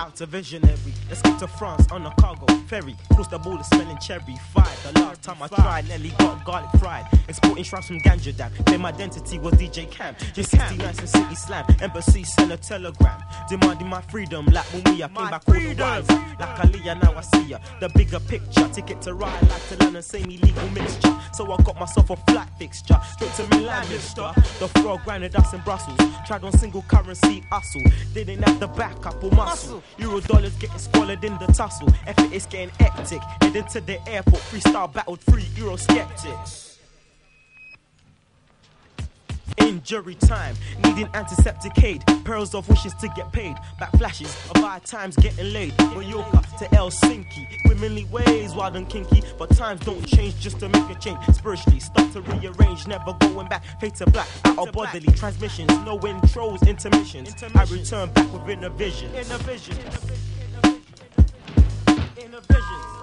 out to visionary. Escape to France on a cargo ferry. Cross the border smelling cherry. Fried. The last time I tried, nearly got garlic fried. Exporting shrubs from Ganja Dam. Claim identity was DJ Cam. J69 and City Slam. Embassy sent a telegram. Demanding my freedom. Like Mumia came back all the wise. Like Aliyah, now I see ya. The bigger picture. Ticket to ride like to London, same illegal mixture. So I got myself a flat fixture. Straight to Milan, mister. The frog grounded us in Brussels. Tried on single currency hustle. Didn't have the backup or muscle. Euro dollars getting squalid in the tussle. Effort is getting hectic. Heading to the airport. Freestyle battled 3 Euro skeptics. Injury time, needing antiseptic aid. Pearls of wishes to get paid. Back flashes of our times getting laid. Mallorca to Helsinki. Womenly ways wild and kinky. But times don't change just to make a change. Spiritually start to rearrange. Never going back. Fade to black. Out of bodily transmissions. No intros, intermissions. I return back within a vision. In a vision. In a vision.